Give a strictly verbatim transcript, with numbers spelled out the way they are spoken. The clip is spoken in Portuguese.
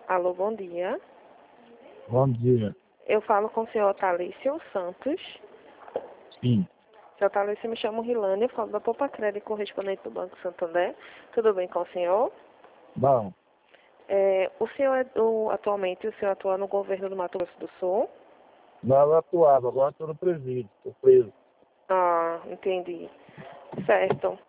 Alô, bom dia. Bom dia. Eu falo com o senhor Thalício Santos. Sim. Senhor Thalício, me chamo Rilane, eu falo da Poupa Crédito, correspondente do Banco Santander. Tudo bem com o senhor? Bom, É, o senhor é do, atualmente, o senhor atua no governo do Mato Grosso do Sul? não eu atuava, agora estou no presídio, estou preso. Ah, entendi. Certo.